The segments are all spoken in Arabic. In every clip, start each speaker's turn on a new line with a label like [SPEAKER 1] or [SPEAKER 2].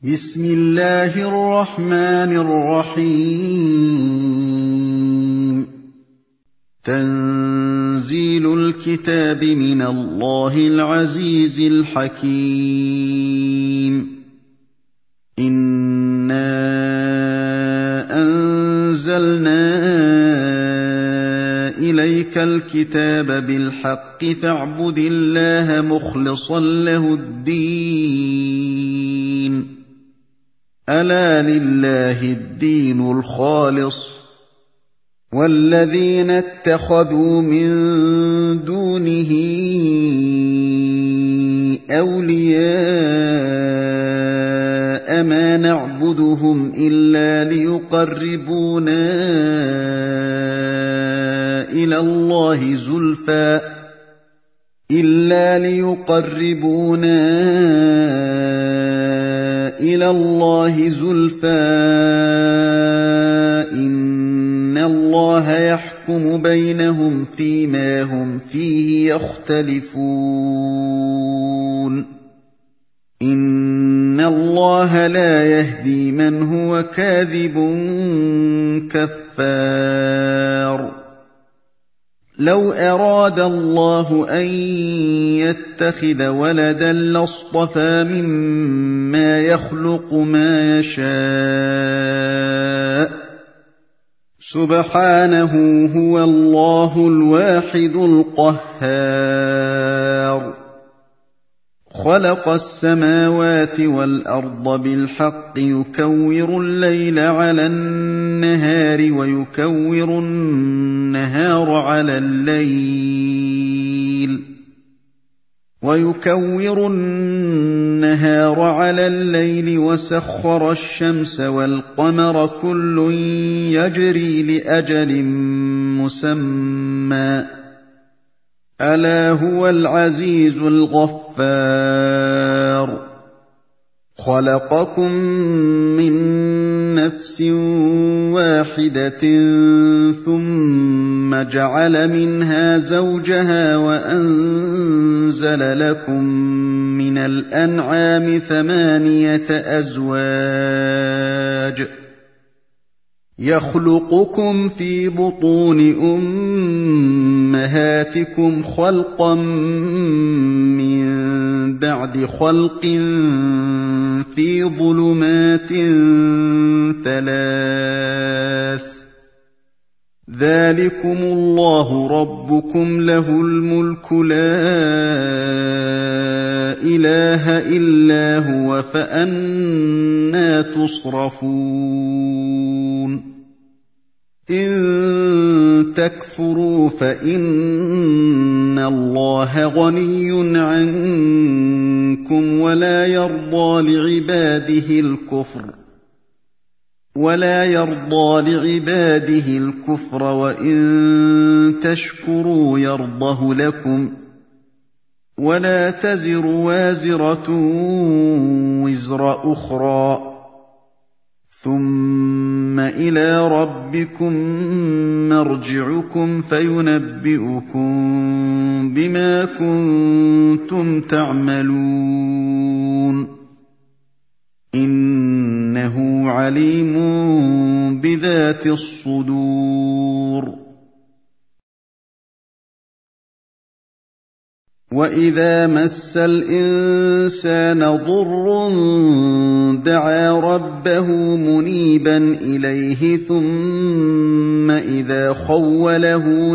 [SPEAKER 1] بسم الله الرحمن الرحيم تنزيل الكتاب من الله العزيز الحكيم إنا أنزلنا إليك الكتاب بالحق فاعبد الله مخلصا له الدين ألا لله الدين الخالص والذين اتخذوا من دونه أولياء ما نعبدهم إلا ليقربونا إلى الله زلفى إن الله يحكم بينهم فيما هم فيه يختلفون إن الله لا يهدي من هو كاذب كفار لو أراد الله أن يتخذ ولدا لاصطفى مما يخلق ما يشاء سبحانه هو الله الواحد القهار خلق السماوات والأرض بالحق يكور الليل على النهار ويكور النهار على الليل وسخر الشمس والقمر كل يجري لأجل مسمى ألا هو العزيز الغفار خلقكم من نفس واحدة ثم جعل منها زوجها وأنزل لكم من الأنعام 8 أزواج يخلقكم في بطون أمهاتكم خلقا من بعد خلق في ظلمات 3 ذلكم الله ربكم له الملك لا إله إلا هو فأنى تصرفون إن تكفروا فإن الله غني عنكم ولا يرضى لعباده الكفر وإن تشكروا يرضه لكم ولا تزر وازرة وزر أخرى ثم إلى ربكم مرجعكم فينبئكم بما كنتم تعملون إنه عليم بذات الصدور وإذا مس الإنسان ضر دعا ربه منيبا إليه ثم إذا خوله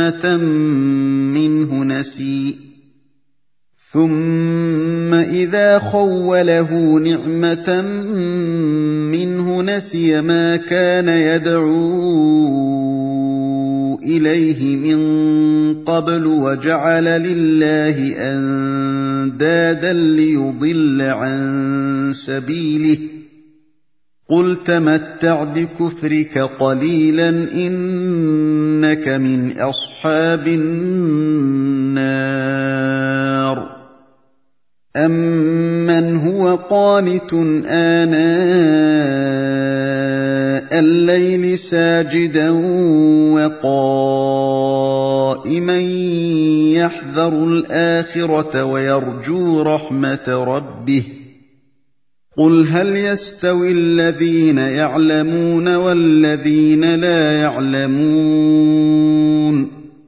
[SPEAKER 1] نعمة منه نسي ما كان يدعو إليه من قبل وجعل لله أندادا ليضل عن سبيله قل تمتع بكفرك قليلا إنك من أصحاب النار أمن هو قانت آناء الليل ساجدا وقائما يحذر الآخرة ويرجو رحمة ربه قُلْ هَلْ يَسْتَوِي الَّذِينَ يَعْلَمُونَ وَالَّذِينَ لَا يَعْلَمُونَ ۗ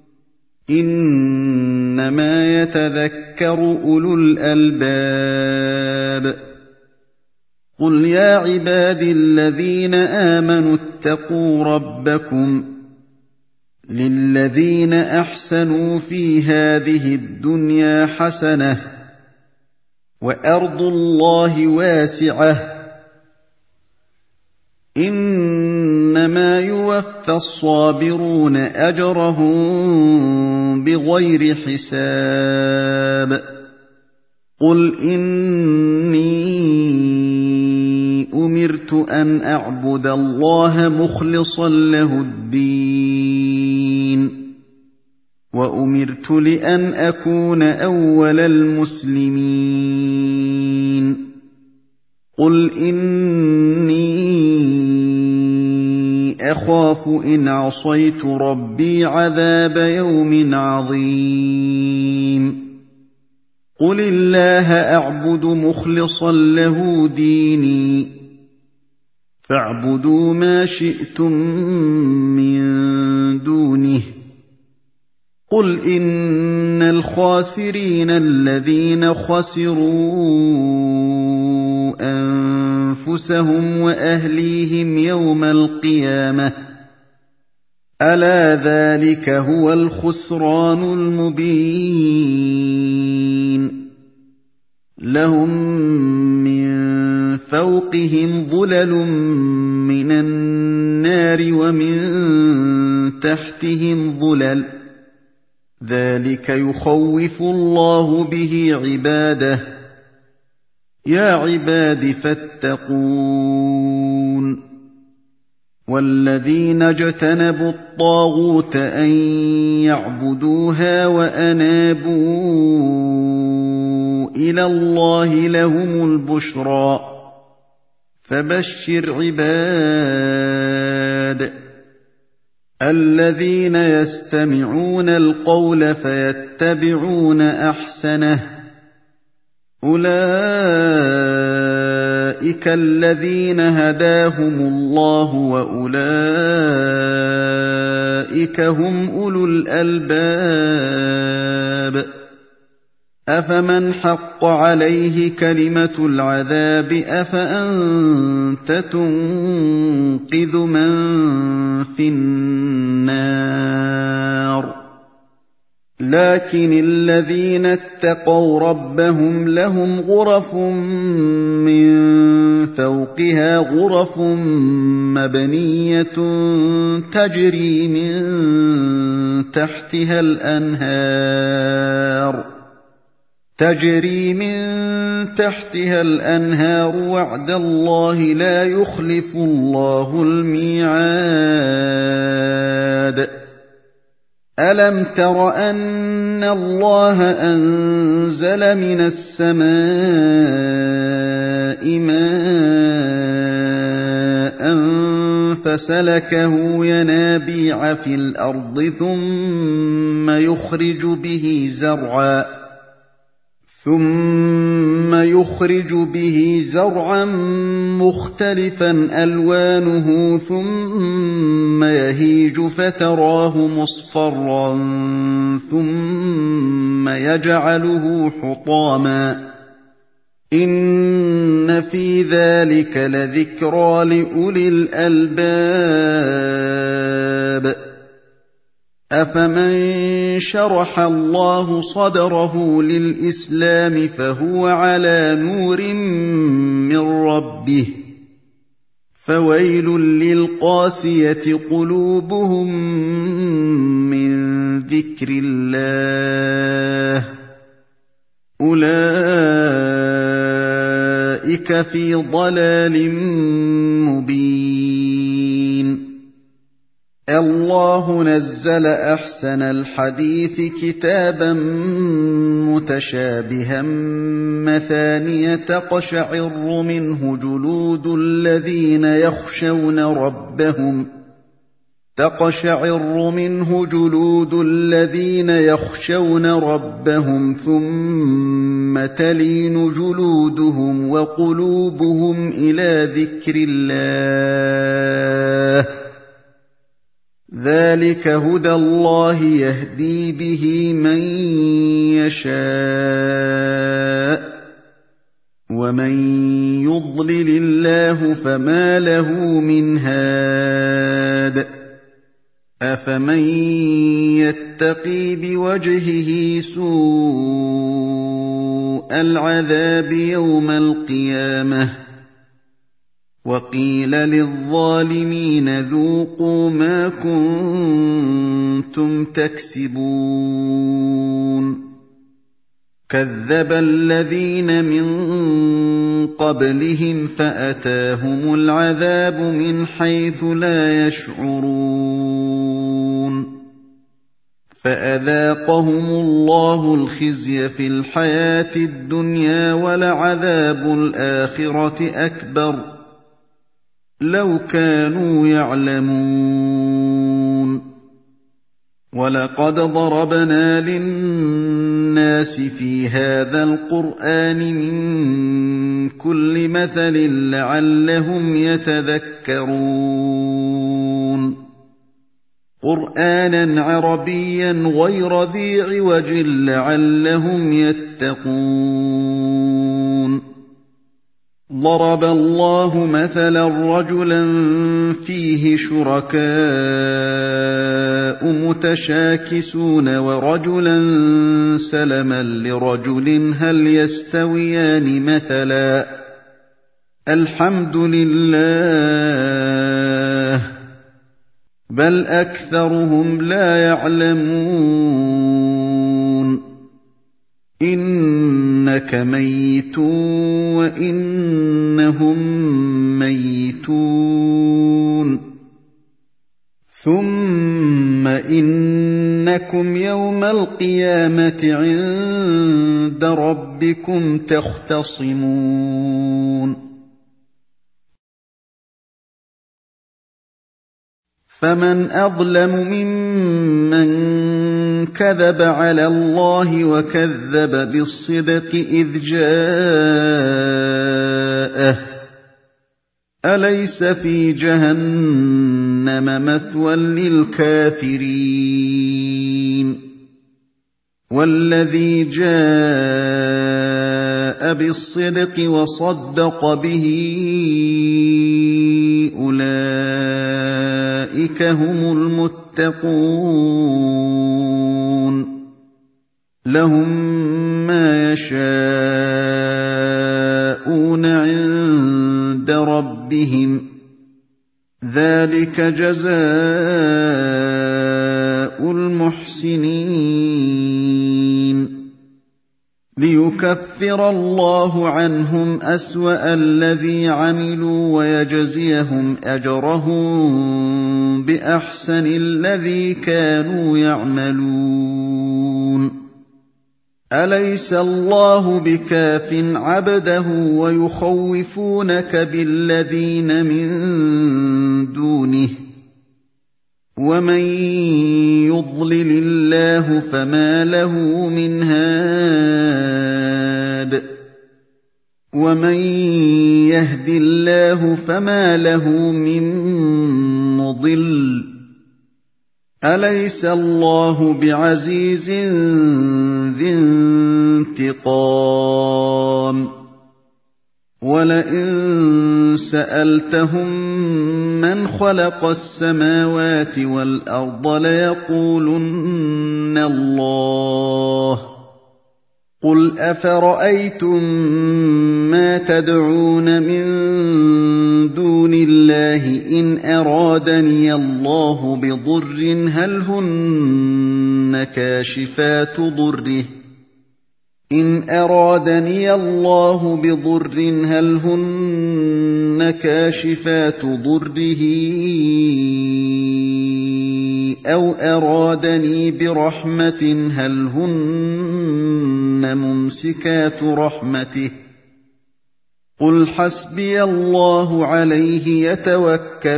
[SPEAKER 1] إِنَّمَا يَتَذَكَّرُ أُولُو الْأَلْبَابِ. قُلْ يَا عِبَادِي الَّذِينَ آمَنُوا اتَّقُوا رَبَّكُمْ ۚ لِلَّذِينَ أَحْسَنُوا فِي هَٰذِهِ الدُّنْيَا حَسَنَةٌ ۗ وَأَرْضُ اللَّهِ وَاسِعَةٌ ۗ إِنَّمَا يُوَفَّى الصَّابِرُونَ أَجْرَهُم بِغَيْرِ حِسَابٍ. قُلْ إِنِّي أُمِرْتُ أَنْ أَعْبُدَ اللَّهَ مُخْلِصًا لَّهُ الدِّينَ وَأُمِرْتُ لِأَنْ أَكُونَ أَوَّلَ الْمُسْلِمِينَ. قُلْ إِنِّي أَخَافُ إِنْ عَصَيْتُ رَبِّي عَذَابَ يَوْمٍ عَظِيمٍ. قُلِ اللَّهَ أَعْبُدُ مُخْلِصًا لَّهُ دِينِي، فَاعْبُدُوا مَا شِئْتُم مِّن دُونِهِ. قُلْ إِنَّ الْخَاسِرِينَ الَّذِينَ خَسِرُوا أَنفُسَهُمْ وَأَهْلِيهِمْ يَوْمَ الْقِيَامَةِ ۗ أَلَا ذَٰلِكَ هُوَ الْخُسْرَانُ الْمُبِينُ. لَهُم مِّن فَوْقِهِمْ ظُلَلٌ مِّنَ النَّارِ وَمِن تَحْتِهِمْ ظُلَلٌ ۚ ذَٰلِكَ يُخَوِّفُ اللَّهُ بِهِ عِبَادَهُ ۚ يَا عِبَادِ فَاتَّقُونِ. وَالَّذِينَ اجْتَنَبُوا الطَّاغُوتَ أَن يَعْبُدُوهَا وَأَنَابُوا إِلَى اللَّهِ لَهُمُ الْبُشْرَىٰ ۚ فَبَشِّرْ عِبَادِ الَّذِينَ يَسْتَمِعُونَ الْقَوْلَ فَيَتَّبِعُونَ أَحْسَنَهُ ۚ أُولَٰئِكَ الَّذِينَ هَدَاهُمُ اللَّهُ ۖ وَأُولَٰئِكَ هُمْ أُولُو الْأَلْبَابِ. أَفَمَنْ حَقَّ عَلَيْهِ كَلِمَةُ الْعَذَابِ أَفَأَنتَ تُنقِذُ مَن فِي النَّارِ. لَٰكِنِ الَّذِينَ اتَّقَوْا رَبَّهُمْ لَهُمْ غُرَفٌ مِّن فَوْقِهَا غُرَفٌ مَّبْنِيَّةٌ تَجْرِي مِن تَحْتِهَا الْأَنْهَارُ ۖ وَعْدَ اللَّهِ ۖ لَا يُخْلِفُ اللَّهُ الْمِيعَادَ. أَلَمْ تَرَ أَنَّ اللَّهَ أَنزَلَ مِنَ السَّمَاءِ مَاءً فَسَلَكَهُ يَنَابِيعَ فِي الْأَرْضِ ثُمَّ يُخْرِجُ بِهِ زَرْعًا مُّخْتَلِفًا أَلْوَانُهُ ثُمَّ يَهِيجُ فَتَرَاهُ مُصْفَرًّا ثُمَّ يَجْعَلُهُ حُطَامًا ۚ إِنَّ فِي ذَٰلِكَ لَذِكْرَىٰ لِأُولِي الْأَلْبَابِ. أَفَمَن شَرَحَ اللَّهُ صَدْرَهُ لِلْإِسْلَامِ فَهُوَ عَلَىٰ نُورٍ مِّن رَّبِّهِ ۚ فَوَيْلٌ لِّلْقَاسِيَةِ قُلُوبُهُم مِّن ذِكْرِ اللَّهِ ۚ أُولَٰئِكَ فِي ضَلَالٍ مُّبِينٍ. اللَّهُ نَزَّلَ أَحْسَنَ الْحَدِيثِ كِتَابًا مُّتَشَابِهًا مَّثَانِيَ تَقْشَعِرُّ مِنْهُ جُلُودُ الَّذِينَ يَخْشَوْنَ رَبَّهُمْ تقشعر منه جلود الذين يخشون ربهم ثم تلين جلودهم وقلوبهم إلى ذكر الله ذلك هدى الله يهدي به من يشاء ومن يضلل الله فما له من هاد أفمن يتقي بوجهه سوء العذاب يوم القيامة وقيل للظالمين ذوقوا ما كنتم تكسبون كذب الذين من قبلهم فأتاهم العذاب من حيث لا يشعرون فأذاقهم الله الخزي في الحياة الدنيا ولعذاب الآخرة أكبر لو كانوا يعلمون ولقد ضربنا للناس في هذا القرآن من كل مثل لعلهم يتذكرون قرآنا عربيا غير ذي عوج لعلهم يتقون ضرب الله مثلا رجلا فيه شركاء متشاكسون ورجلا سلما لرجل هل يستويان مثلا الحمد لله بل أكثرهم لا يعلمون إنك ميت وإنهم ميتون ثم إنكم يوم القيامة عند ربكم تختصمون فمن أظلم ممن كذب على الله وكذب بالصدق إذ جاءه أليس في جهنم مثوى للكافرين والذي جاء بالصدق وصدق به أولئك هم المتقون لهم ما يشاءون عند ربهم ذلك جزاء المحسنين ليكفر الله عنهم أسوأ الذي عملوا ويجزيهم أجرهم بأحسن الذي كانوا يعملون أليس الله بكاف عبده ويخوفونك بالذين من دونه ومن يضلل الله فما له من هاد ومن يهد الله فما له من مضل أليس الله بعزيز ذي انتقام ولئن سألتهم من خلق السماوات والأرض ليقولن الله قل أفرأيتم ما تدعون من دون الله إن أرادني الله بضر هل هن كاشفات ضره إن أرادني الله بضر هل هن كاشفات ضره أو أرادني برحمة هل هن ممسكات رحمته قُلْ حَسْبِيَ اللَّهُ عَلَيْهِ يَتَوَكَّلُ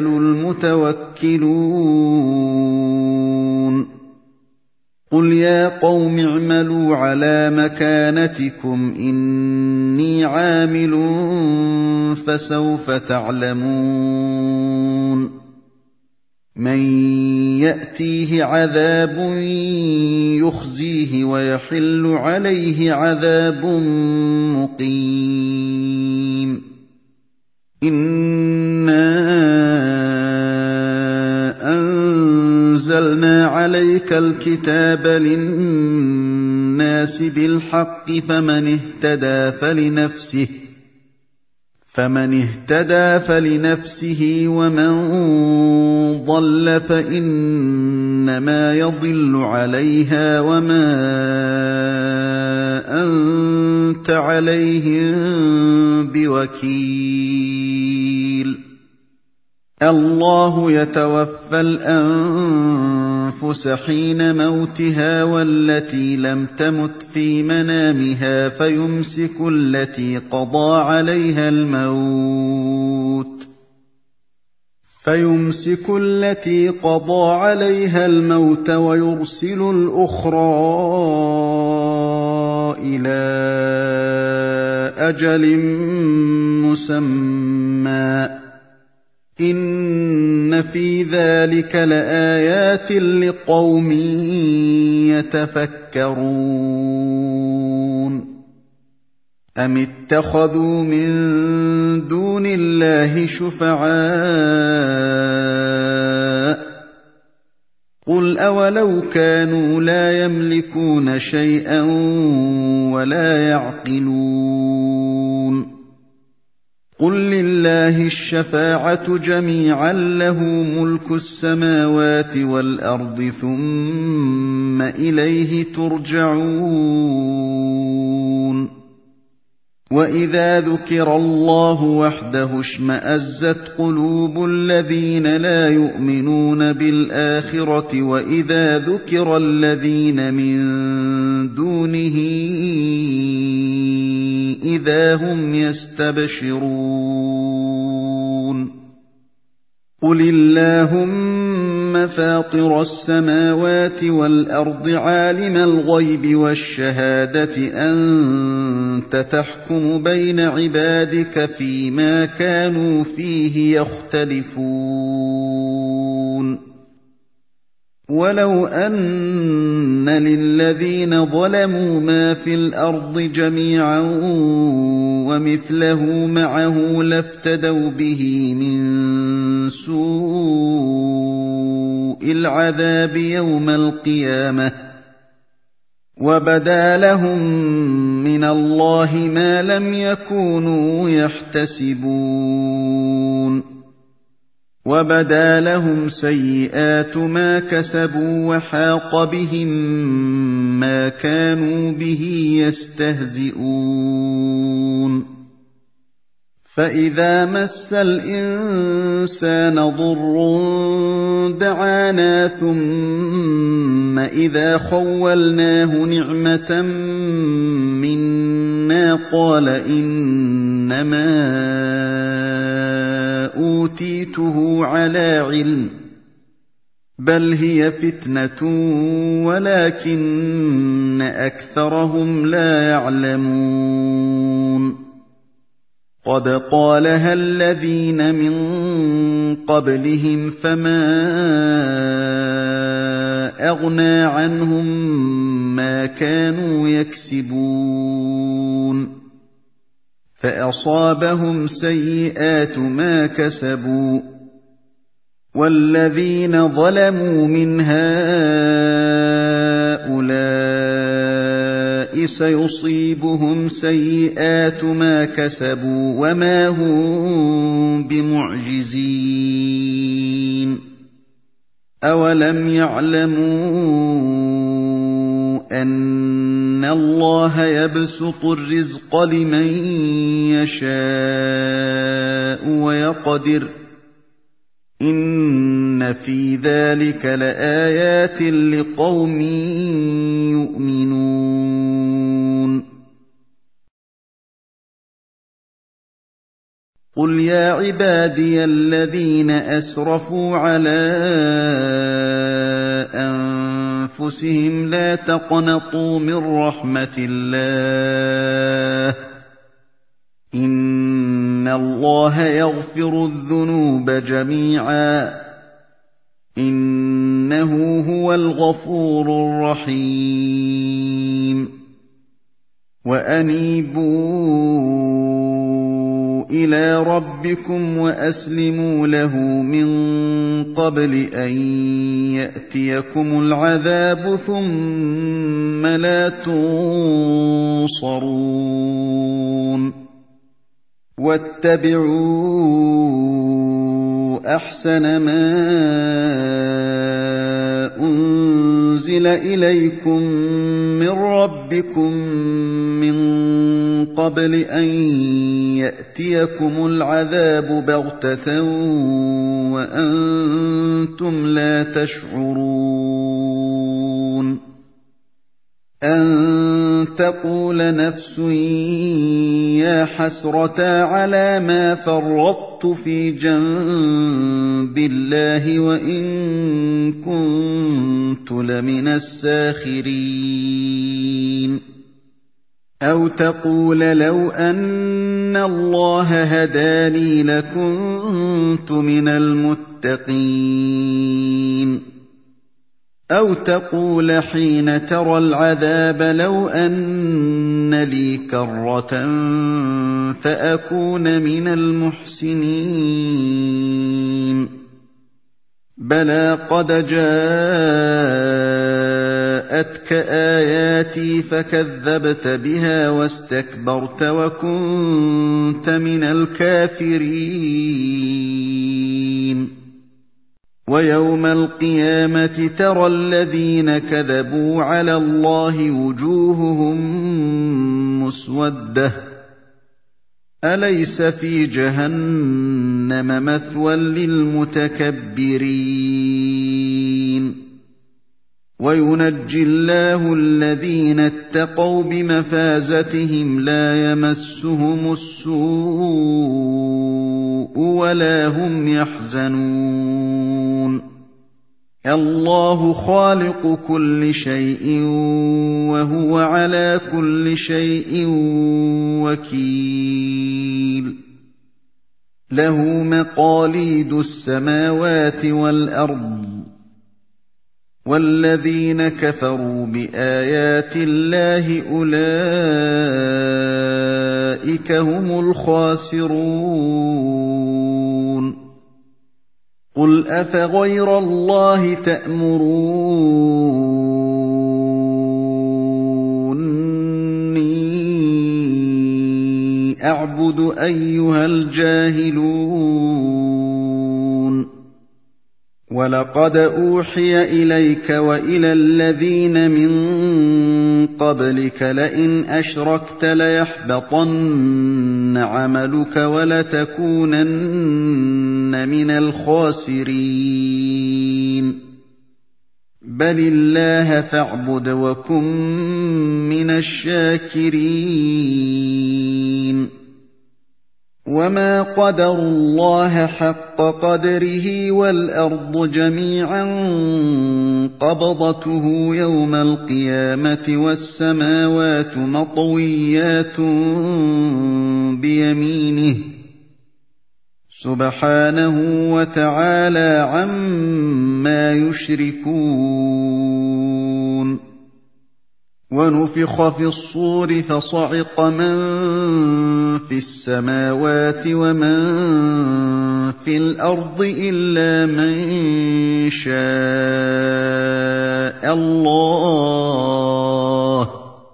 [SPEAKER 1] الْمُتَوَكِّلُونَ قُلْ يَا قَوْمِ اعْمَلُوا عَلَىٰ مَكَانَتِكُمْ إِنِّي عَامِلٌ فَسَوْفَ تَعْلَمُونَ مَن يَأْتِيهِ عَذَابٌ يُخْزِيهِ وَيَحِلُّ عَلَيْهِ عَذَابٌ مُّقِيمٌ إِنَّا أَنزَلْنَا عَلَيْكَ الْكِتَابَ لِلنَّاسِ بِالْحَقِّ فمن اهتدى فلنفسه ومن ضل فإنما يضل عليها وما أنت عليهم بوكيل الله يتوفى الأنفس حين موتها والتي لم تمت في منامها فيمسك التي قضى عليها الموت ويرسل الأخرى إلى أجل مسمى إِنَّ فِي ذَٰلِكَ لَآيَاتٍ لِّقَوْمٍ يَتَفَكَّرُونَ أَمِ اتَّخَذُوا مِن دُونِ اللَّهِ شُفَعَاءَ ۚ قُلْ أَوَلَوْ كَانُوا لَا يَمْلِكُونَ شَيْئًا وَلَا يَعْقِلُونَ قُل لِّلَّهِ الشَّفَاعَةُ جَمِيعًا لَّهُ مُلْكُ السَّمَاوَاتِ وَالْأَرْضِ ثُمَّ إِلَيْهِ تُرْجَعُونَ وَإِذَا ذُكِرَ اللَّهُ وَحْدَهُ اشْمَأَزَّتْ قُلُوبُ الَّذِينَ لَا يُؤْمِنُونَ بِالْآخِرَةِ وَإِذَا ذُكِرَ الَّذِينَ مِن دُونِهِ إِذَا هُمْ يَسْتَبْشِرُونَ قُلِ اللَّهُمَّ فَاطِرَ السَّمَاوَاتِ وَالْأَرْضِ عَالِمَ الْغَيْبِ وَالشَّهَادَةِ أَنتَ تَحْكُمُ بَيْنَ عِبَادِكَ فِيمَا كَانُوا فِيهِ يَخْتَلِفُونَ وَلَوْ أَنَّ لِلَّذِينَ ظَلَمُوا مَا فِي الْأَرْضِ جَمِيعًا وَمِثْلَهُ مَعَهُ لَافْتَدَوْا بِهِ مِن سُوءِ الْعَذَابِ يَوْمَ الْقِيَامَةِ ۚ وَبَدَا لَهُم مِّنَ اللَّهِ مَا لَمْ يَكُونُوا يَحْتَسِبُونَ وَبَدَا لَهُمْ سَيِّئَاتُ مَا كَسَبُوا وَحَاقَ بِهِم مَّا كَانُوا بِهِ يَسْتَهْزِئُونَ فَإِذَا مَسَّ الْإِنسَانَ ضُرٌّ دَعَانَا ثُمَّ إِذَا خَوَّلْنَاهُ نِعْمَةً مِّنَّا قَالَ إِنَّمَا أُوتِيتُهُ عَلَىٰ عِلْمٍ ۚ بَلْ هِيَ فِتْنَةٌ وَلَٰكِنَّ أَكْثَرَهُمْ لَا يَعْلَمُونَ قَدْ قَالَهَا الَّذِينَ مِن قَبْلِهِمْ فَمَا أَغْنَىٰ عَنْهُم مَّا كَانُوا يَكْسِبُونَ فَأَصَابَهُمْ سَيِّئَاتُ مَا كَسَبُوا ۚ وَالَّذِينَ ظَلَمُوا مِنْ هَٰؤُلَاءِ سَيُصِيبُهُمْ سَيِّئَاتُ مَا كَسَبُوا وَمَا هُم بِمُعْجِزِينَ أَوَلَمْ يَعْلَمُوا أَنَّ اللَّهَ يَبْسُطُ الرِّزْقَ لِمَن يَشَاءُ وَيَقْدِرُ ۚ إِنَّ فِي ذَٰلِكَ لَآيَاتٍ لِّقَوْمٍ يُؤْمِنُونَ قُلْ يَا عِبَادِيَ الَّذِينَ أَسْرَفُوا عَلَىٰ أَنفُسِهِمْ لَا تَقْنَطُوا مِن رَّحْمَةِ اللَّهِ ۚ إِنَّ اللَّهَ يَغْفِرُ الذُّنُوبَ جَمِيعًا ۚ إِنَّهُ هُوَ الْغَفُورُ الرَّحِيمُ وَأَنِيبُوا إِلَىٰ رَبِّكُمْ وَأَسْلِمُوا لَهُ مِن قَبْلِ أَن يَأْتِيَكُمُ الْعَذَابُ ثُمَّ لَا تُنصَرُونَ وَاتَّبِعُوا أَحْسَنَ مَا أُنزِلَ إِلَيْكُم مِّن رَّبِّكُم مِّن قَبْلِ أَن يَأْتِيَكُمُ الْعَذَابُ بَغْتَةً وَأَنتُمْ لَا تَشْعُرُونَ أَن تَقُولَ نَفْسٌ يَا حَسْرَتَا عَلَىٰ مَا فَرَّطتُ فِي جَنبِ اللَّهِ وَإِن كُنتُ لَمِنَ السَّاخِرِينَ أَوْ تَقُولَ لَوْ أَنَّ اللَّهَ هَدَانِي لَكُنتُ مِنَ الْمُتَّقِينَ أَوْ تَقُولَ حِينَ تَرَى الْعَذَابَ لَوْ أَنَّ لِي كَرَّةً فَأَكُونَ مِنَ الْمُحْسِنِينَ بَلَىٰ قَدْ جَاءَتْكَ آيَاتِي فَكَذَّبْتَ بِهَا وَاسْتَكْبَرْتَ وَكُنتَ مِنَ الْكَافِرِينَ وَيَوْمَ الْقِيَامَةِ تَرَى الَّذِينَ كَذَبُوا عَلَى اللَّهِ وُجُوهُهُم مُّسْوَدَّةٌ ۚ أَلَيْسَ فِي جَهَنَّمَ مَثْوًى لِّلْمُتَكَبِّرِينَ وَيُنَجِّي اللَّهُ الَّذِينَ اتَّقَوْا بِمَفَازَتِهِمْ لَا يَمَسُّهُمُ السُّوءُ وَلَا هُمْ يَحْزَنُونَ اللَّهُ خَالِقُ كُلِّ شَيْءٍ وَهُوَ عَلَىٰ كُلِّ شَيْءٍ وَكِيلٌ لَّهُ مَقَالِيدُ السَّمَاوَاتِ وَالْأَرْضِ ۗ وَالَّذِينَ كَفَرُوا بِآيَاتِ اللَّهِ أُولَٰئِكَ هُمُ الْخَاسِرُونَ قُلْ أَفَغَيْرَ اللَّهِ تَأْمُرُونِّي أَعْبُدُ أَيُّهَا الْجَاهِلُونَ وَلَقَدْ أُوحِيَ إِلَيْكَ وَإِلَى الَّذِينَ مِن قَبْلِكَ لَئِنْ أَشْرَكْتَ لَيَحْبَطَنَّ عَمَلُكَ وَلَتَكُونَنَّ مِنَ الْخَاسِرِينَ بَلِ اللَّهَ فَاعْبُدْ وَكُن مِّنَ الشَّاكِرِينَ وَمَا قَدَرُوا اللَّهَ حَقَّ قَدْرِهِ وَالْأَرْضُ جَمِيعًا قَبْضَتُهُ يَوْمَ الْقِيَامَةِ وَالسَّمَاوَاتُ مَطْوِيَّاتٌ بِيَمِينِهِ سُبْحَانَهُ وَتَعَالَىٰ عَمَّا يُشْرِكُونَ وَنُفِخَ فِي الصُّورِ فَصَعِقَ مَن فِي السَّمَاوَاتِ وَمَن فِي الْأَرْضِ إِلَّا مَن شَاءَ اللَّهُ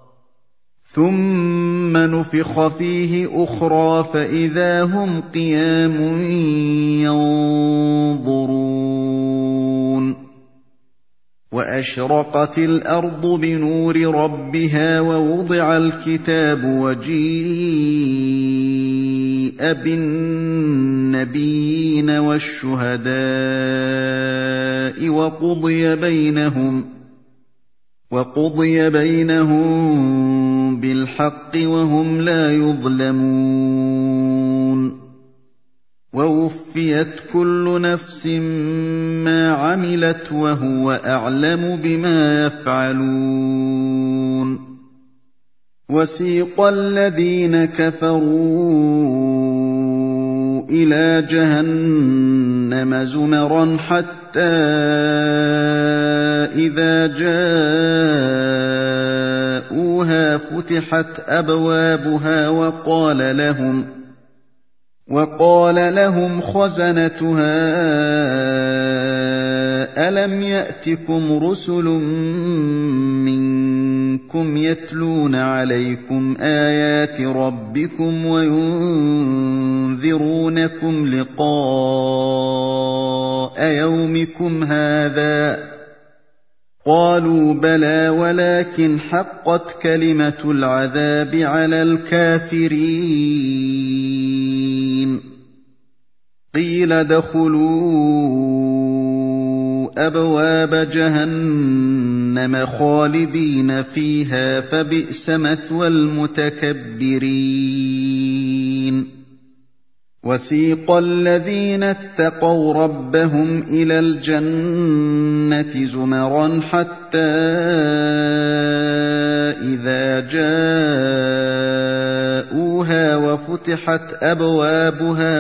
[SPEAKER 1] ثُمَّ نُفِخَ فِيهِ أُخْرَىٰ فَإِذَا هُمْ قِيَامٌ يَنظُرُونَ وَأَشْرَقَتِ الْأَرْضُ بِنُورِ رَبِّهَا وَوُضِعَ الْكِتَابُ وَجِيءَ بِالنَّبِيِّينَ وَالشُّهَدَاءِ وَقُضِيَ بَيْنَهُم بِالْحَقِّ وَهُمْ لَا يُظْلَمُونَ وَوُفِّيَتْ كُلُّ نَفْسٍ مَّا عَمِلَتْ وَهُوَ أَعْلَمُ بِمَا يَفْعَلُونَ وَسِيقَ الَّذِينَ كَفَرُوا إِلَىٰ جَهَنَّمَ زُمَرًا حَتَّىٰ إِذَا جَاءُوهَا فُتِحَتْ أَبْوَابُهَا وَقَالَ لَهُمْ خَزَنَتُهَا أَلَمْ يَأْتِكُمْ رُسُلٌ مِّنكُمْ يَتْلُونَ عَلَيْكُمْ آيَاتِ رَبِّكُمْ وَيُنذِرُونَكُمْ لِقَاءَ يَوْمِكُمْ هَٰذَا ۚ قَالُوا بَلَىٰ وَلَٰكِنْ حَقَّتْ كَلِمَةُ الْعَذَابِ عَلَى الْكَافِرِينَ قِيلَ ادْخُلُوا أَبْوَابَ جَهَنَّمَ خَالِدِينَ فِيهَا فَبِئْسَ مَثْوَى الْمُتَكَبِّرِينَ وَسِيقَ الَّذِينَ اتَّقَوْا رَبَّهُمْ إِلَى الْجَنَّةِ زُمَرًا حَتَّىٰ إِذَا جَاءُوهَا وَفُتِحَتْ أَبْوَابُهَا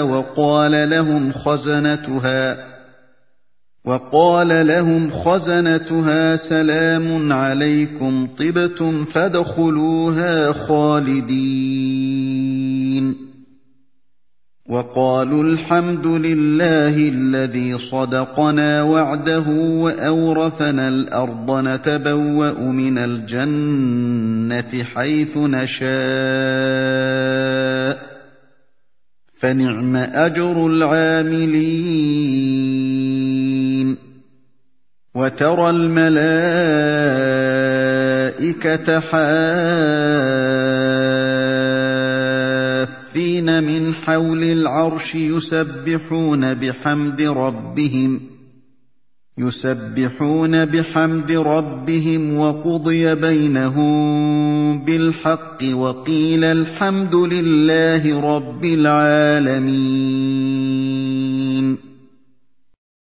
[SPEAKER 1] وَقَالَ لَهُمْ خَزَنَتُهَا سَلَامٌ عَلَيْكُمْ طِبْتُمْ فَادْخُلُوهَا خَالِدِينَ وَقَالُوا الْحَمْدُ لِلَّهِ الَّذِي صَدَقَنَا وَعْدَهُ وَأَوْرَثَنَا الْأَرْضَ نَتَبَوَّأُ مِنَ الْجَنَّةِ حَيْثُ نَشَاءُ ۖ فَنِعْمَ أَجْرُ الْعَامِلِينَ وَتَرَى الْمَلَائِكَةَ حَافِّينَ مِنْ حَوْلِ الْعَرْشِ يُسَبِّحُونَ بِحَمْدِ رَبِّهِمْ وَقُضِيَ بَيْنَهُم بِالْحَقِّ وَقِيلَ الْحَمْدُ لِلَّهِ رَبِّ الْعَالَمِينَ